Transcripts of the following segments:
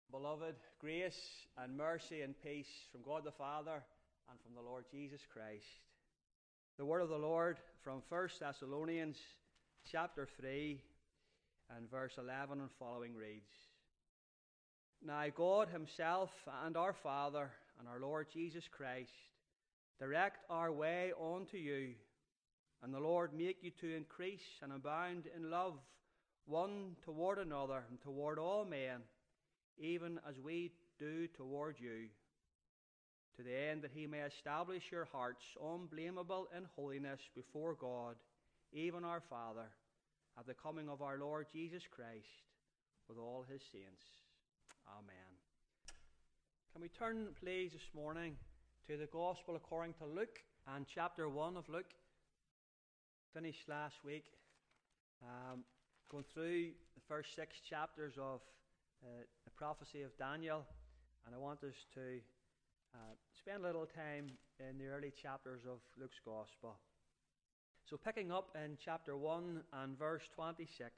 Beloved, grace and mercy and peace from God the Father and from the Lord Jesus Christ. The word of the Lord from 1 Thessalonians chapter 3 and verse 11 and following reads, Now God himself and our Father and our Lord Jesus Christ direct our way unto you, and the Lord make you to increase and abound in love one toward another and toward all men, even as we do toward you, to the end that he may establish your hearts unblameable in holiness before God, even our Father, at the coming of our Lord Jesus Christ with all his saints. Amen. Can we turn, please, this morning to the Gospel according to Luke and chapter 1 of Luke. Finished last week going through the first 6 chapters of the prophecy of Daniel, and I want us to spend a little time in the early chapters of Luke's Gospel. So picking up in chapter 1 and verse 26.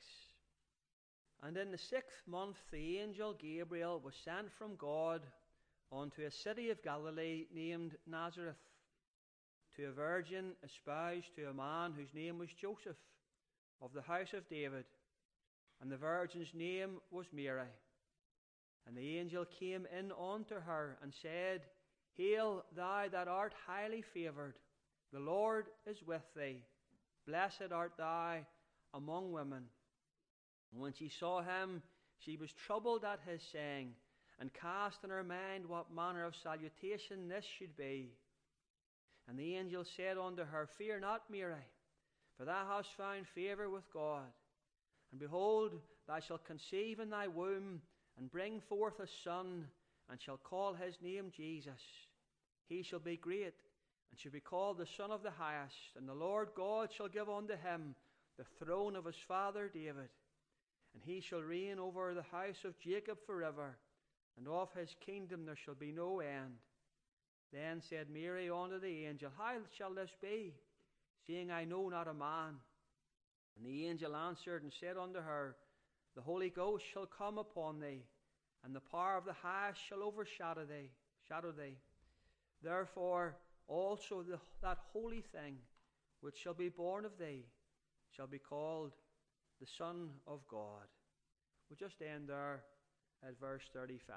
And in the 6th month the angel Gabriel was sent from God unto a city of Galilee named Nazareth, to a virgin espoused to a man whose name was Joseph, of the house of David, and the virgin's name was Mary. And the angel came in unto her and said, Hail, thou that art highly favoured, the Lord is with thee. Blessed art thou among women. And when she saw him, she was troubled at his saying, and cast in her mind what manner of salutation this should be. And the angel said unto her, Fear not, Mary, for thou hast found favour with God. And behold, thou shalt conceive in thy womb, and bring forth a son, and shall call his name Jesus. He shall be great, and shall be called the Son of the Highest. And the Lord God shall give unto him the throne of his father David. And he shall reign over the house of Jacob forever, and of his kingdom there shall be no end. Then said Mary unto the angel, How shall this be, seeing I know not a man? And the angel answered and said unto her, The Holy Ghost shall come upon thee, and the power of the Highest shall overshadow thee. Therefore also that holy thing which shall be born of thee shall be called the Son of God. We'll just end there at verse 35.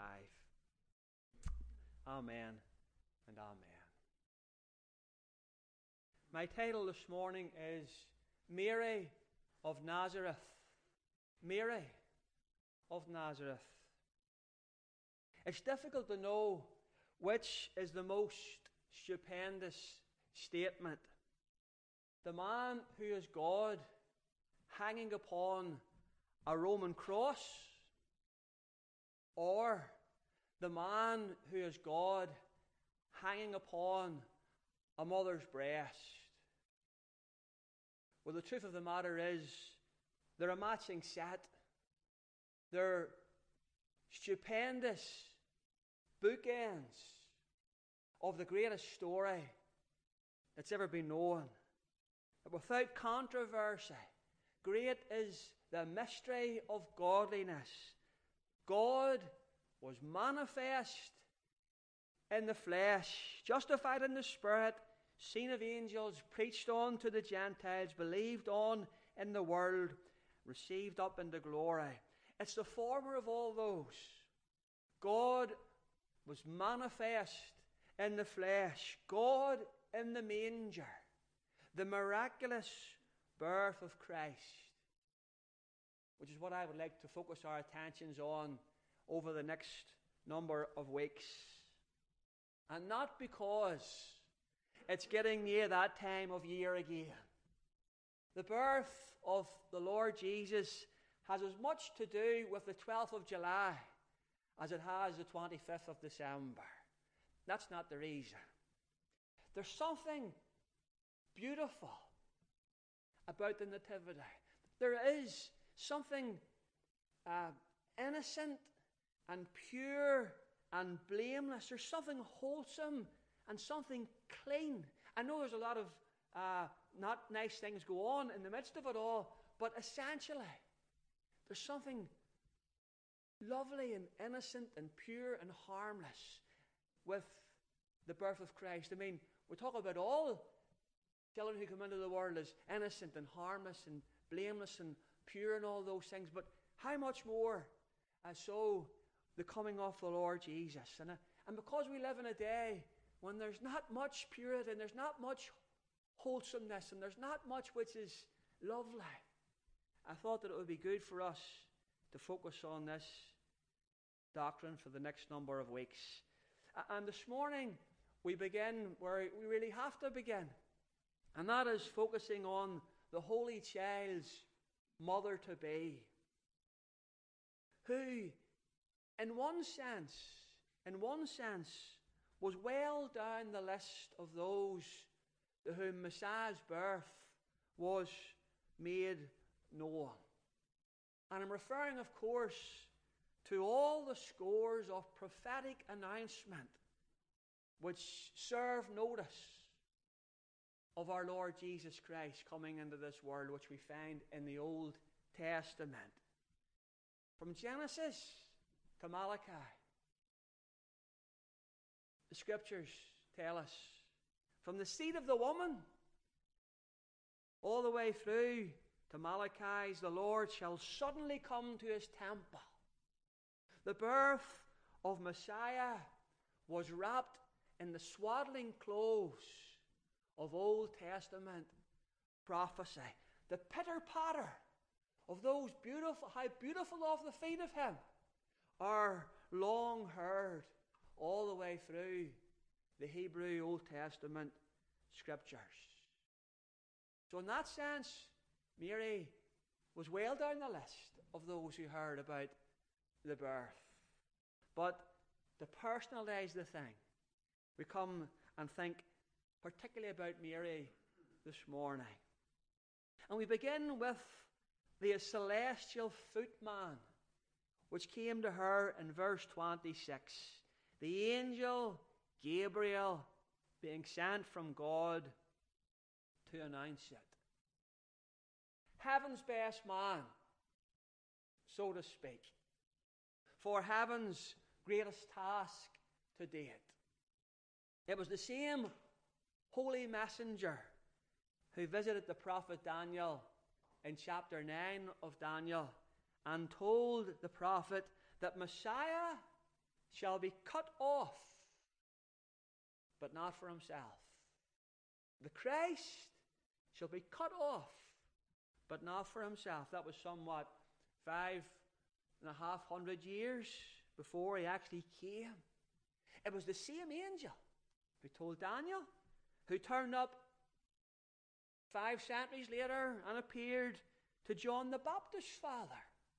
Amen and amen. My title this morning is Mary of Nazareth. Mary of Nazareth. It's difficult to know which is the most stupendous statement. The man who is God hanging upon a Roman cross, or the man who is God hanging upon a mother's breast. Well, the truth of the matter is, they're a matching set. They're stupendous bookends of the greatest story that's ever been known. But without controversy, great is the mystery of godliness. God was manifest in the flesh, justified in the Spirit, seen of angels, preached on to the Gentiles, believed on in the world, received up into glory. It's the former of all those. God was manifest in the flesh, God in the manger, the miraculous birth of Christ, which is what I would like to focus our attentions on over the next number of weeks. And not because it's getting near that time of year again. The birth of the Lord Jesus has as much to do with the 12th of July as it has the 25th of December. That's not the reason. There's something beautiful about the Nativity. There is something innocent and pure and blameless. There's something wholesome and something clean. I know there's a lot of not nice things go on in the midst of it all, but essentially there's something lovely and innocent and pure and harmless with the birth of Christ. I mean, we talk about all children who come into the world as innocent and harmless and blameless and pure and all those things, but how much more so the coming of the Lord Jesus. And because we live in a day when there's not much purity and there's not much wholesomeness and there's not much which is lovely, I thought that it would be good for us to focus on this doctrine for the next number of weeks. And this morning we begin where we really have to begin, and that is focusing on the Holy Child's mother-to-be, who in one sense was well down the list of those to whom Messiah's birth was made known. And I'm referring, of course, to all the scores of prophetic announcement which serve notice of our Lord Jesus Christ coming into this world, which we find in the Old Testament. From Genesis to Malachi, the Scriptures tell us, from the seed of the woman all the way through to Malachi's, the Lord shall suddenly come to his temple. The birth of Messiah was wrapped in the swaddling clothes of Old Testament prophecy. The pitter-patter of those beautiful, how beautiful of the feet of him are long heard all the way through the Hebrew Old Testament Scriptures. So in that sense, Mary was well down the list of those who heard about the birth. But to personalize the thing, we come and think particularly about Mary this morning. And we begin with the celestial footman, which came to her in verse 26. The angel Gabriel being sent from God to announce it. Heaven's best man, so to speak, for heaven's greatest task to date. It was the same holy messenger who visited the prophet Daniel in chapter 9 of Daniel and told the prophet that Messiah shall be cut off, but not for himself. The Christ shall be cut off, but not for himself. That was somewhat 5,500 years before he actually came. It was the same angel who told Daniel, who turned up 5 centuries later and appeared to John the Baptist's father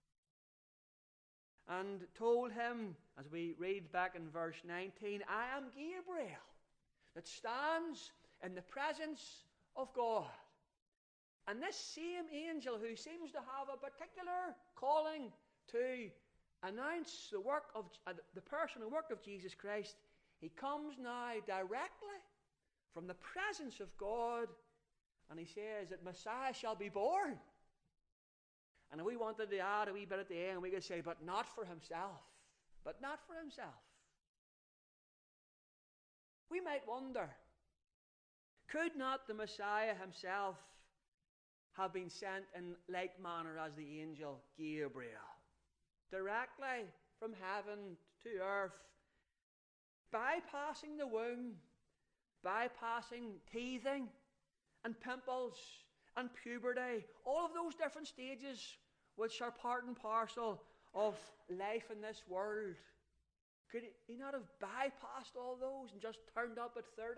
and told him, as we read back in verse 19, I am Gabriel that stands in the presence of God. And this same angel, who seems to have a particular calling to announce the work of the personal work of Jesus Christ, he comes now directly from the presence of God, and he says that Messiah shall be born. And if we wanted to add a wee bit at the end, we could say, but not for himself. But not for himself. We might wonder, could not the Messiah himself have been sent in like manner as the angel Gabriel, directly from heaven to earth, bypassing the womb, bypassing teething and pimples and puberty, all of those different stages which are part and parcel of life in this world? Could he not have bypassed all those and just turned up at 30?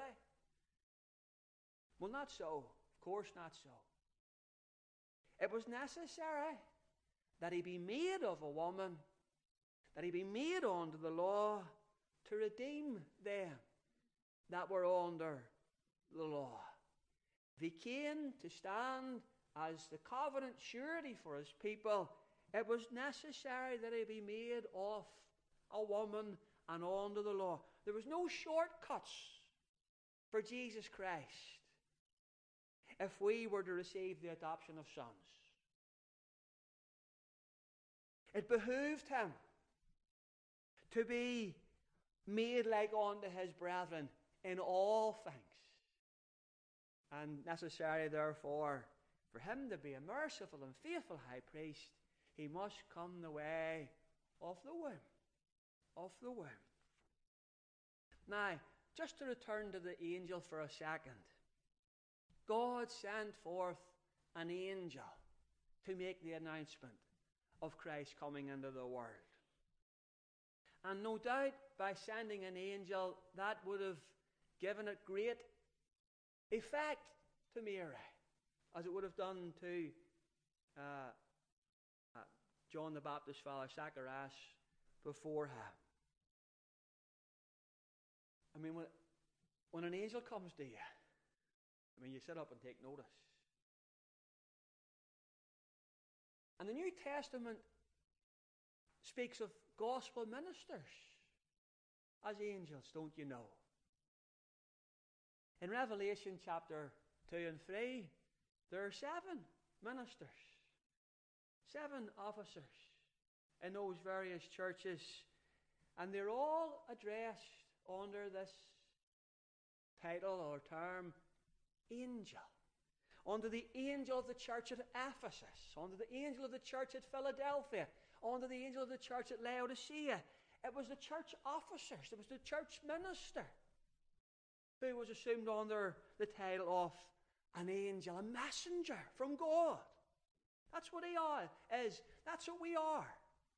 Well, not so. Of course not so. It was necessary that he be made of a woman, that he be made under the law to redeem them that were under the law. If he came to stand as the covenant surety for his people, it was necessary that he be made of a woman and under the law. There was no shortcuts for Jesus Christ if we were to receive the adoption of sons. It behooved him to be made like unto his brethren in all things. And necessary, therefore, for him to be a merciful and faithful high priest, he must come the way of the womb. Of the womb. Now, just to return to the angel for a second. God sent forth an angel to make the announcement of Christ coming into the world. And no doubt, by sending an angel, that would have given it great effect to Mary, as it would have done to John the Baptist's father, Zacharias, before him. I mean, when an angel comes to you, I mean, you sit up and take notice. And the New Testament speaks of gospel ministers as angels, don't you know? In Revelation chapter 2 and 3, there are 7 ministers, 7 officers in those various churches, and they're all addressed under this title or term, angel. Under the angel of the church at Ephesus, under the angel of the church at Philadelphia, under the angel of the church at Laodicea. It was the church officers, it was the church minister who was assumed under the title of an angel, a messenger from God. That's what he is. That's what we are.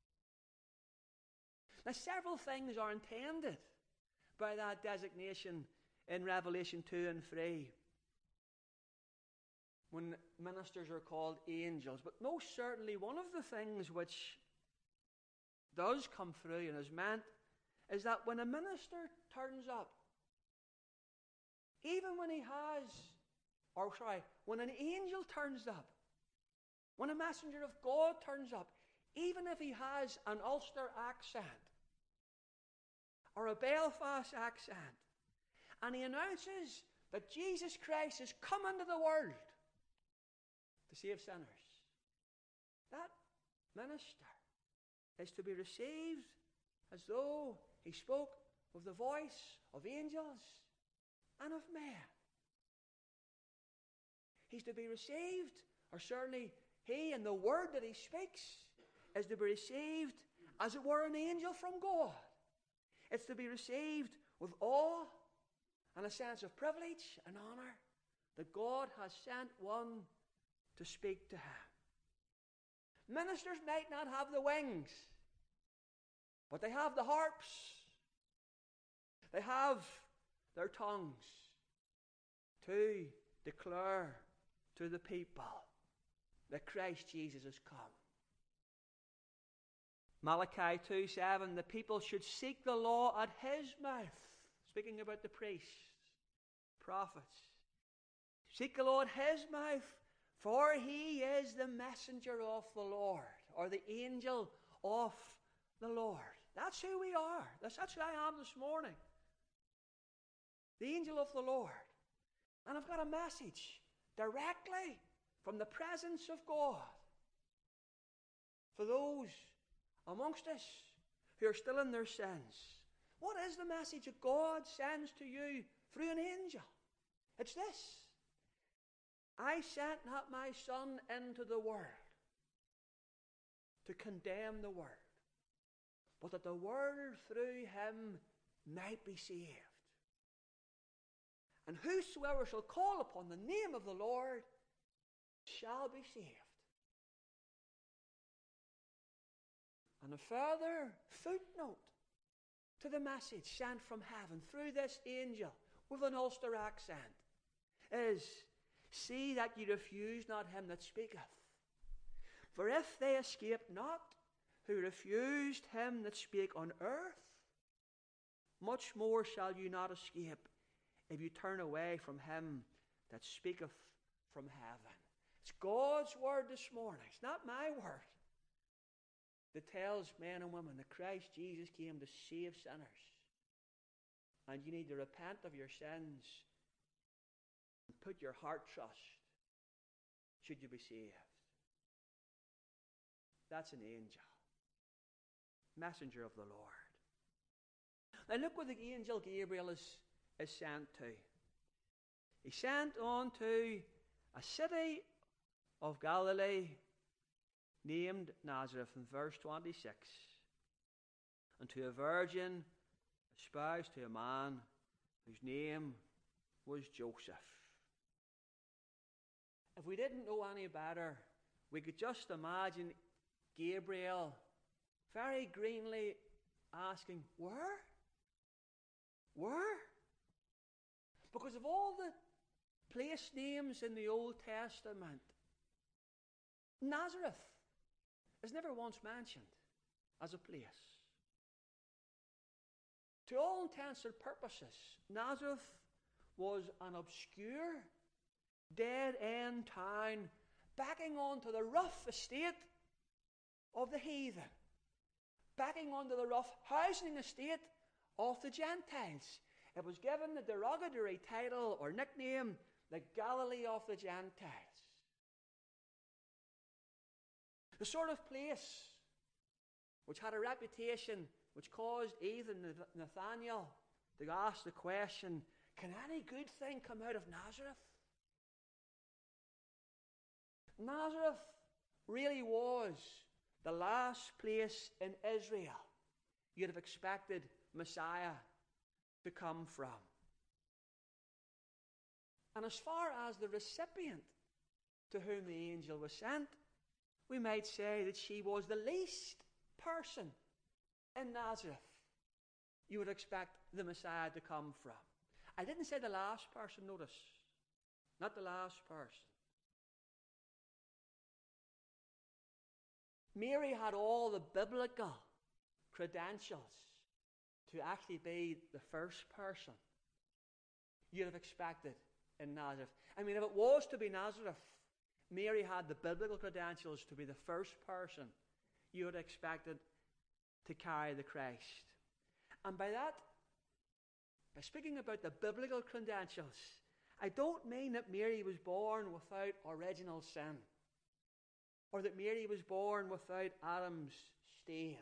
Now, several things are intended by that designation in Revelation 2 and 3 when ministers are called angels. But most certainly one of the things which does come through and is meant is that when a minister turns up, even when when an angel turns up, when a messenger of God turns up, even if he has an Ulster accent or a Belfast accent, and he announces that Jesus Christ has come into the world to save sinners, that minister is to be received as though he spoke with the voice of angels and of men. He's to be received, or certainly he and the word that he speaks is to be received as it were an angel from God. It's to be received with awe and a sense of privilege and honor that God has sent one to speak to him. Ministers might not have the wings, but they have the harps. They have their tongues to declare to the people that Christ Jesus has come. Malachi 2:7, the people should seek the law at his mouth. Speaking about the priests, prophets. Seek the law at his mouth, for he is the messenger of the Lord, or the angel of the Lord. That's who we are. That's who I am this morning. The angel of the Lord. And I've got a message directly from the presence of God for those amongst us who are still in their sins. What is the message that God sends to you through an angel? It's this: I sent not my Son into the world to condemn the world, but that the world through him might be saved. And whosoever shall call upon the name of the Lord shall be saved. And a further footnote to the message sent from heaven through this angel with an Ulster accent is, see that ye refuse not him that speaketh. For if they escape not who refused him that spake on earth, much more shall you not escape if you turn away from him that speaketh from heaven. It's God's word this morning. It's not my word that tells men and women that Christ Jesus came to save sinners. And you need to repent of your sins and put your heart trust should you be saved. That's an angel, messenger of the Lord. Now look where the angel Gabriel is sent to. He's sent on to a city of Galilee named Nazareth in verse 26, and to a virgin espoused to a man whose name was Joseph. If we didn't know any better, we could just imagine Gabriel very greenly asking, where? Where? Because of all the place names in the Old Testament, Nazareth is never once mentioned as a place. To all intents and purposes, Nazareth was an obscure, dead-end town backing onto the rough estate of the heathen, backing onto the rough housing estate of the Gentiles. It was given the derogatory title or nickname, the Galilee of the Gentiles. The sort of place which had a reputation which caused even Nathanael to ask the question, can any good thing come out of Nazareth? Nazareth really was the last place in Israel you'd have expected Messiah to come from. And as far as the recipient to whom the angel was sent, we might say that she was the least person in Nazareth you would expect the Messiah to come from. I didn't say the last person, notice. Not the last person. Mary had all the biblical credentials to actually be the first person you'd have expected in Nazareth. I mean, if it was to be Nazareth, Mary had the biblical credentials to be the first person you would have expected to carry the Christ. And by that, by speaking about the biblical credentials, I don't mean that Mary was born without original sin, or that Mary was born without Adam's stain.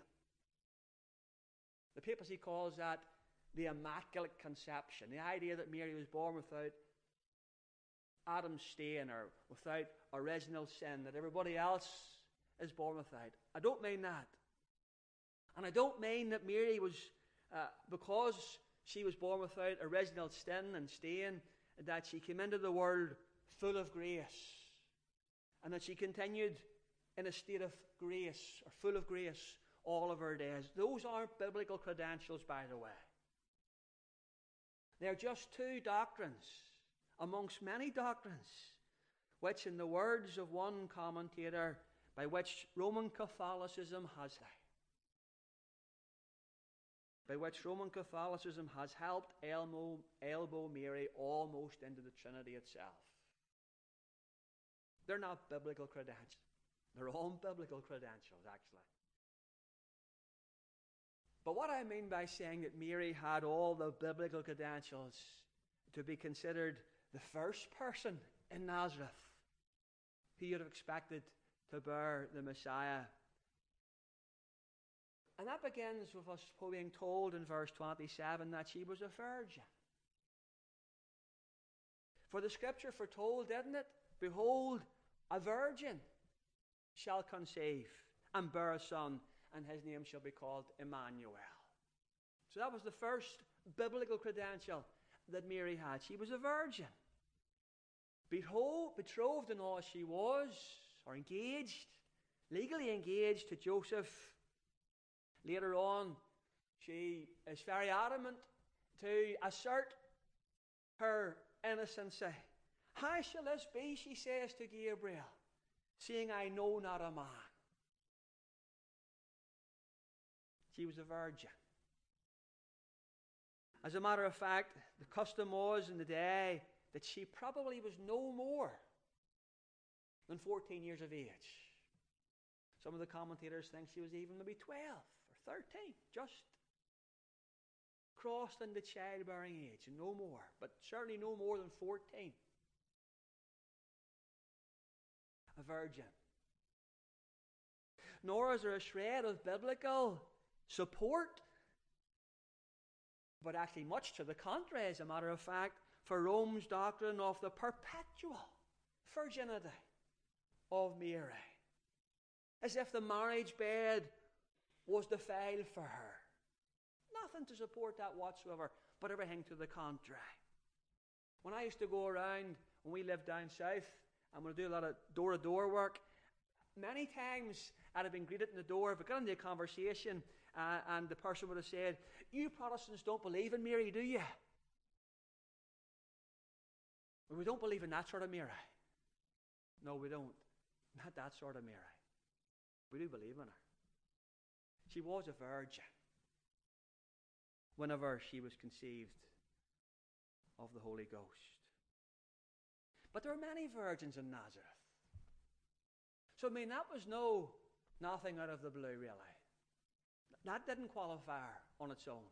The papacy calls that the Immaculate Conception, the idea that Mary was born without Adam's stain or without original sin, that everybody else is born without. I don't mean that. And I don't mean that Mary was, because she was born without original sin and stain, that she came into the world full of grace, and that she continued in a state of grace, or full of grace, all of her days. Those aren't biblical credentials, by the way. They're just two doctrines amongst many doctrines, which, in the words of one commentator, by which Roman Catholicism has helped elbow Mary almost into the Trinity itself. They're not biblical credentials. They're unbiblical credentials, actually. But what I mean by saying that Mary had all the biblical credentials to be considered the first person in Nazareth who you'd have expected to bear the Messiah. And that begins with us being told in verse 27 that she was a virgin. For the scripture foretold, didn't it? Behold, a virgin shall conceive and bear a son, and his name shall be called Emmanuel. So that was the first biblical credential that Mary had. She was a virgin. Betrothed in all she was, or engaged, legally engaged to Joseph. Later on, she is very adamant to assert her innocency. How shall this be, she says to Gabriel, seeing I know not a man? She was a virgin. As a matter of fact, the custom was in the day that she probably was no more than 14 years of age. Some of the commentators think she was even maybe 12 or 13, just crossed into childbearing age, and no more, but certainly no more than 14. A virgin. Nor is there a shred of biblical support but actually much to the contrary, as a matter of fact, for Rome's doctrine of the perpetual virginity of Mary, as if the marriage bed was defiled for her. Nothing to support that whatsoever, but everything to the contrary. When I used to go around, when we lived down south, and we'd do a lot of door-to-door work, many times I'd have been greeted in the door, if I got into a conversation, and the person would have said, "You Protestants don't believe in Mary, do you?" Well, we don't believe in that sort of Mary. No, we don't. Not that sort of Mary. We do believe in her. She was a virgin whenever she was conceived of the Holy Ghost. But there were many virgins in Nazareth. So, that was nothing out of the blue, really. That didn't qualify her on its own.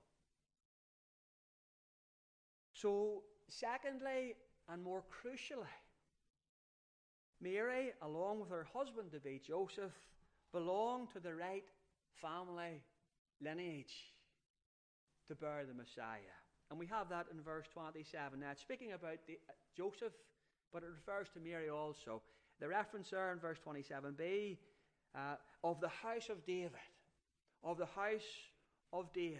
So, secondly, and more crucially, Mary, along with her husband-to-be Joseph, belonged to the right family lineage to bear the Messiah. And we have that in verse 27. Now, it's speaking about Joseph, but it refers to Mary also. The reference there in verse 27b, of the house of David. Of the house of David.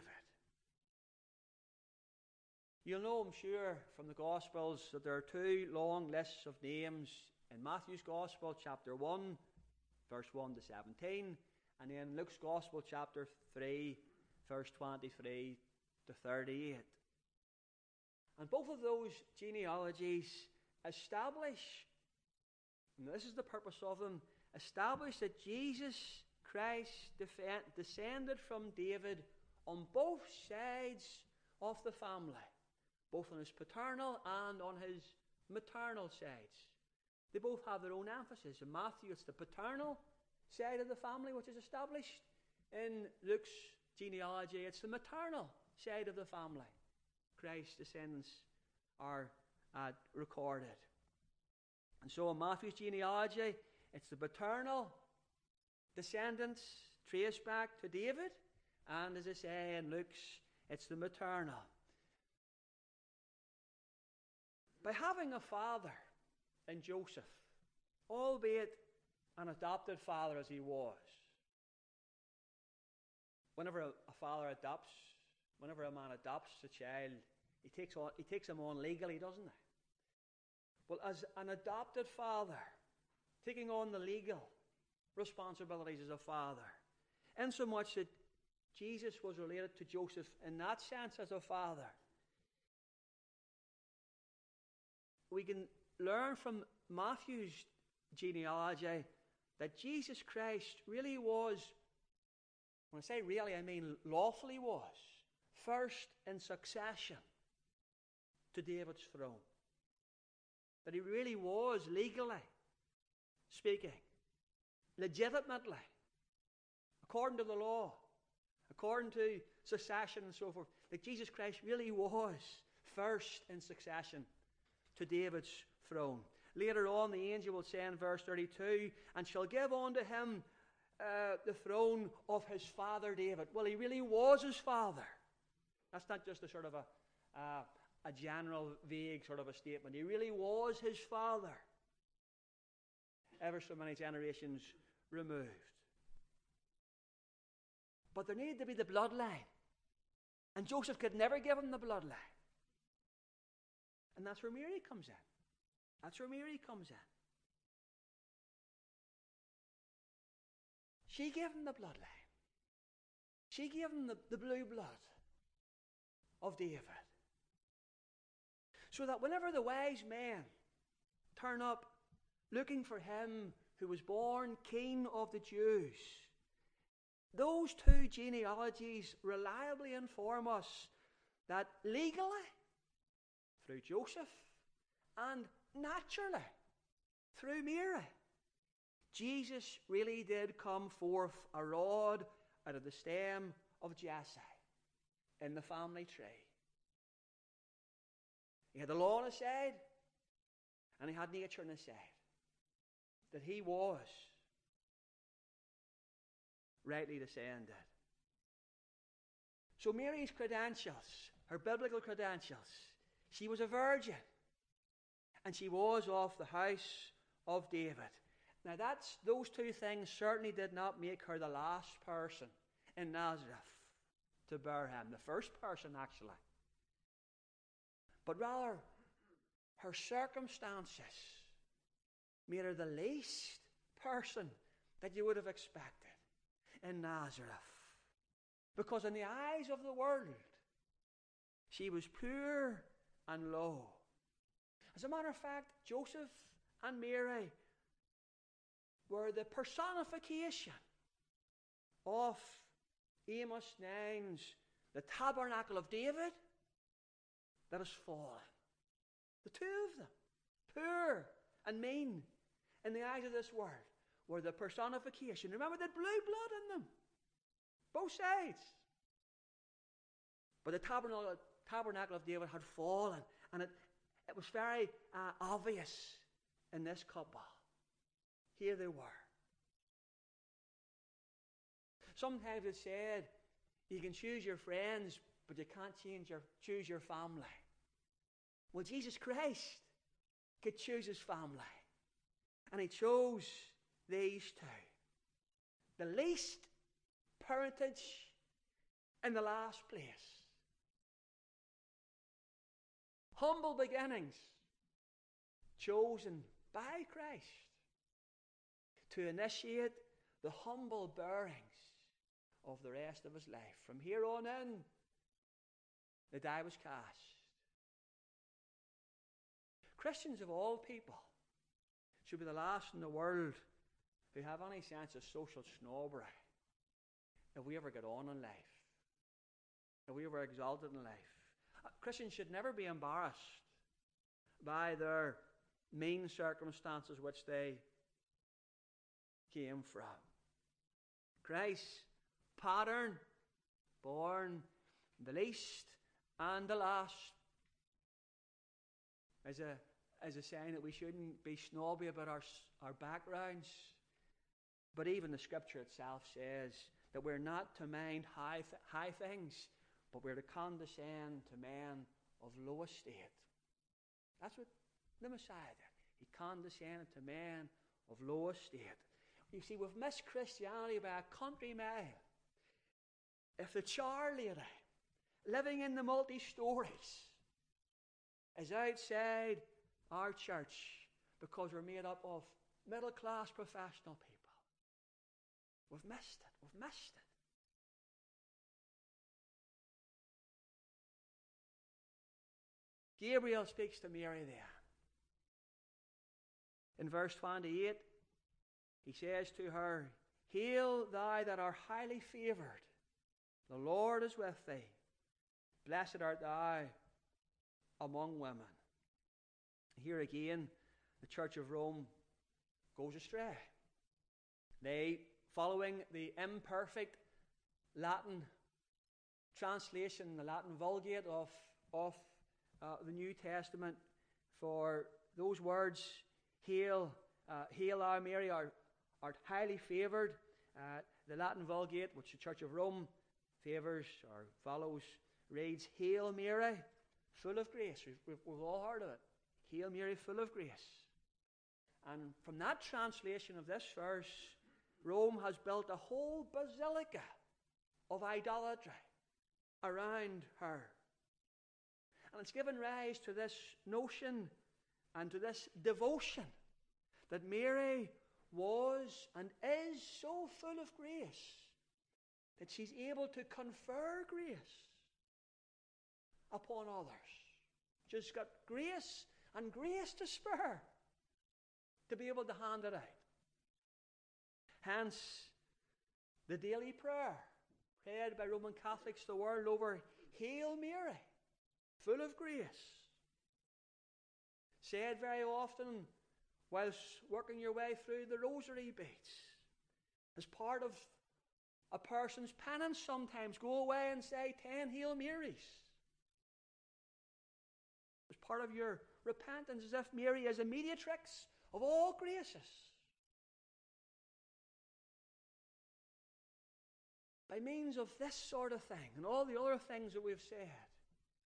You'll know, I'm sure, from the Gospels that there are two long lists of names in Matthew's Gospel, chapter 1, verse 1 to 17, and then Luke's Gospel, chapter 3, verse 23 to 38. And both of those genealogies establish, and this is the purpose of them, establish that Jesus Christ descended from David on both sides of the family, both on his paternal and on his maternal sides. They both have their own emphasis. In Matthew, it's the paternal side of the family which is established. In Luke's genealogy, it's the maternal side of the family. Christ's descendants are recorded. And so in Matthew's genealogy, it's the paternal descendants traced back to David. And as I say, in Luke's, it's the maternal. By having a father in Joseph, albeit an adopted father as he was, whenever a man adopts a child, he takes him on legally, doesn't he? Well, as an adopted father, taking on the legal responsibilities as a father, insomuch that Jesus was related to Joseph in that sense as a father, we can learn from Matthew's genealogy that Jesus Christ really was, when I say really, I mean lawfully was, first in succession to David's throne. That he really was, legally speaking, legitimately, according to the law, according to succession and so forth, that Jesus Christ really was first in succession to David's throne. Later on, the angel will say in verse 32, "And shall give unto him the throne of his father David." Well, he really was his father. That's not just a sort of a general, vague sort of a statement. He really was his father, ever so many generations removed. But there needed to be the bloodline. And Joseph could never give him the bloodline. And that's where Mary comes in. That's where Mary comes in. She gave him the bloodline. She gave him the blue blood of David. So that whenever the wise men turn up looking for him who was born King of the Jews, those two genealogies reliably inform us that legally, through Joseph, and naturally, through Mary, Jesus really did come forth a rod out of the stem of Jesse in the family tree. He had the law on his side, and he had nature on his side. That he was rightly descended. So Mary's credentials her biblical credentials. She was a virgin. And she was of the house of David. Now those two things certainly did not make her the last person in Nazareth to bear him. The first person, actually. But rather, her circumstances made her the least person that you would have expected in Nazareth. Because in the eyes of the world, she was poor and low. As a matter of fact, Joseph and Mary were the personification of Amos 9's the tabernacle of David that has fallen. The two of them, poor and mean in the eyes of this world, were the personification. Remember, they blew blood in them. Both sides. But the tabernacle of David had fallen, and it was very obvious in this couple. Here they were. Sometimes it's said you can choose your friends, but you can't choose your family. Well, Jesus Christ could choose his family. And he chose these two. The least parentage in the last place. Humble beginnings chosen by Christ to initiate the humble bearings of the rest of his life. From here on in, the die was cast. Christians of all people should be the last in the world who have any sense of social snobbery if we ever get on in life, if we ever exalted in life. Christians should never be embarrassed by their mean circumstances which they came from. Christ's pattern, born the least and the last, as a sign that we shouldn't be snobby about our backgrounds. But even the scripture itself says that we're not to mind high things, but we're to condescend to men of low estate. That's what the Messiah did. He condescended to men of low estate. You see, we've missed Christianity by a country mile. If the char lady living in the multi-stories is outside our church because we're made up of middle-class professional people, we've missed it. We've missed it. Gabriel speaks to Mary there. In verse 28, he says to her, "Hail thou that art highly favoured, the Lord is with thee. Blessed art thou among women." Here again, the Church of Rome goes astray. They, following the imperfect Latin translation, the Latin Vulgate of the New Testament, for those words, hail thou Mary, art highly favoured. The Latin Vulgate, which the Church of Rome favours or follows, reads, "Hail Mary, full of grace." We've all heard of it. "Hail Mary, full of grace." And from that translation of this verse, Rome has built a whole basilica of idolatry around her. And it's given rise to this notion and to this devotion that Mary was and is so full of grace that she's able to confer grace upon others. She's got grace and grace to spare to be able to hand it out. Hence, the daily prayer prayed by Roman Catholics the world over, "Hail Mary, full of grace." Said very often whilst working your way through the rosary beads. As part of a person's penance sometimes, go away and say 10 Hail Marys. As part of your repentance, as if Mary is a mediatrix of all graces. By means of this sort of thing and all the other things that we've said,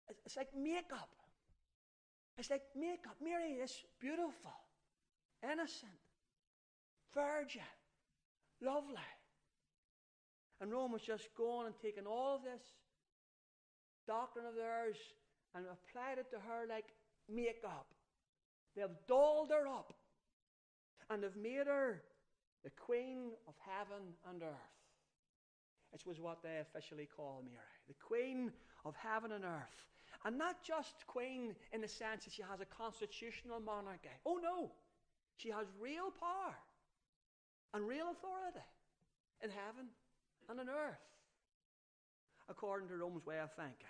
It's like makeup. It's like makeup. Mary is beautiful, innocent, virgin, lovely. And Rome was just going and taking all of this doctrine of theirs and applied it to her like makeup. They've dolled her up and they've made her the queen of heaven and earth. It was what they officially call Mary, the queen of heaven and earth. And not just queen in the sense that she has a constitutional monarchy. Oh no, she has real power and real authority in heaven and on earth, according to Rome's way of thinking.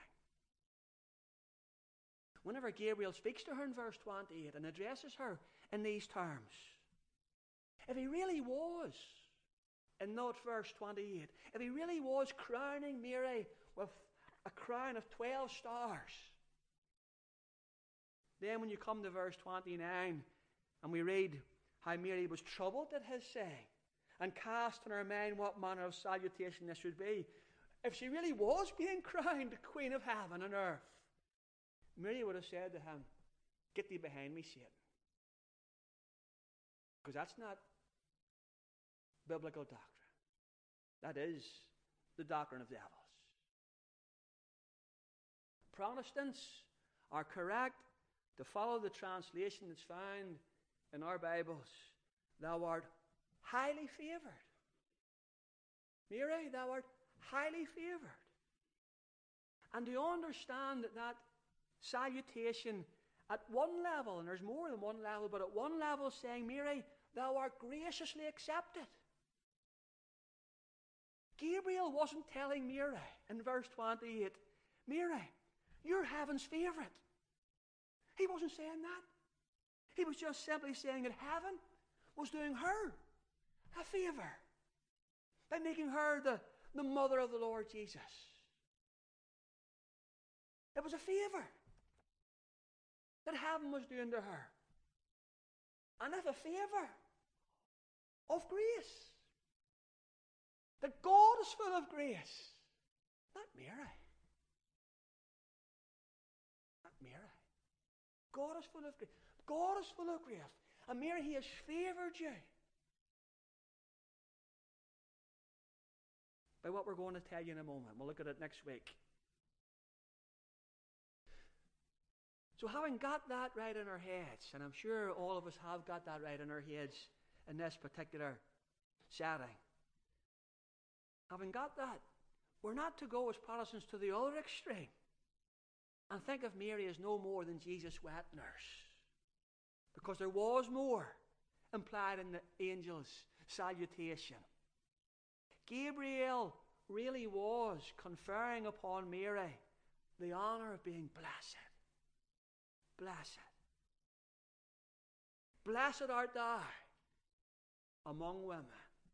Whenever Gabriel speaks to her in verse 28 and addresses her in these terms, if he really was, in note verse 28, if he really was crowning Mary with a crown of 12 stars, then when you come to verse 29 and we read how Mary was troubled at his saying and cast in her mind what manner of salutation this would be, if she really was being crowned the Queen of heaven and earth, Mary would have said to him, "Get thee behind me, Satan." Because that's not biblical doctrine. That is the doctrine of devils. Protestants are correct to follow the translation that's found in our Bibles. Thou art highly favored. Mary, thou art highly favored. And to understand that salutation at one level, and there's more than one level, but at one level saying, Mary, thou art graciously accepted. Gabriel wasn't telling Mary in verse 28, Mary, you're heaven's favourite. He wasn't saying that. He was just simply saying that heaven was doing her a favour by making her the mother of the Lord Jesus. It was a favour that heaven was doing to her. And if a favour of grace, that God is full of grace, not Mary. Not Mary. God is full of grace. God is full of grace. And Mary, He has favoured you by what we're going to tell you in a moment. We'll look at it next week. So having got that right in our heads, and I'm sure all of us have got that right in our heads in this particular setting, having got that, we're not to go as Protestants to the other extreme and think of Mary as no more than Jesus' wet nurse. Because there was more implied in the angel's salutation. Gabriel really was conferring upon Mary the honour of being blessed. Blessed. Blessed art thou among women.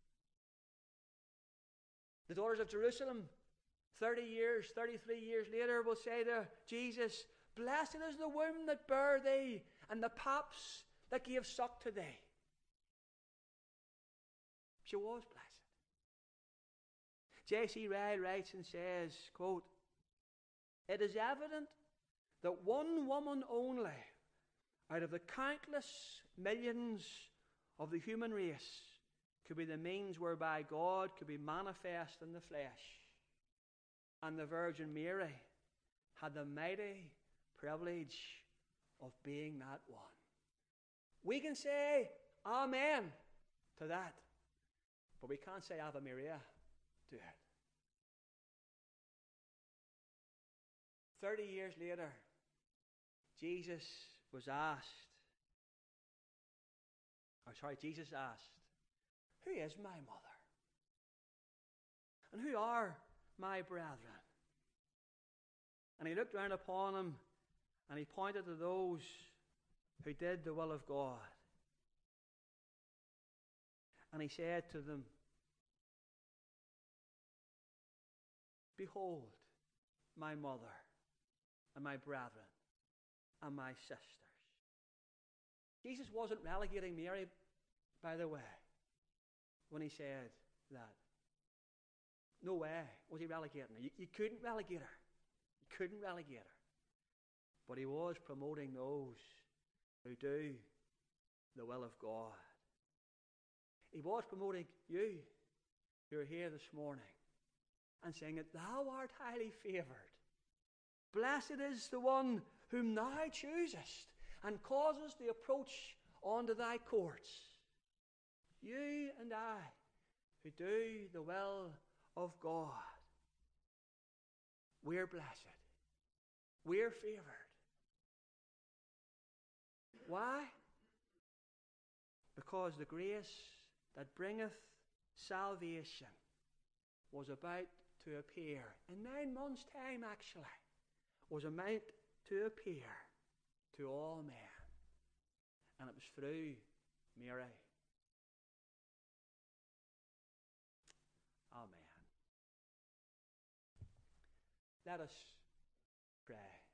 The daughters of Jerusalem, 33 years later, will say to Jesus, blessed is the womb that bare thee, and the paps that gave suck to thee. She was blessed. J.C. Ryle writes and says, quote, it is evident that one woman only out of the countless millions of the human race could be the means whereby God could be manifest in the flesh. And the Virgin Mary had the mighty privilege of being that one. We can say amen to that, but we can't say Ave Maria to it. 30 years later, Jesus asked, who is my mother? And who are my brethren? And he looked round upon them and he pointed to those who did the will of God. And he said to them, behold my mother and my brethren and my sisters. Jesus wasn't relegating Mary, by the way, when he said that. No way was he relegating her. You couldn't relegate her. You couldn't relegate her. but he was promoting those who do the will of God. He was promoting you who are here this morning and saying that thou art highly favoured. Blessed is the one whom thou choosest and causest the approach unto thy courts. You and I who do the will of God, we're blessed. We're favoured. Why? Because the grace that bringeth salvation was about to appear. In 9 months' time, actually, was about to appear to all men. And it was through Mary. Amen. Let us pray.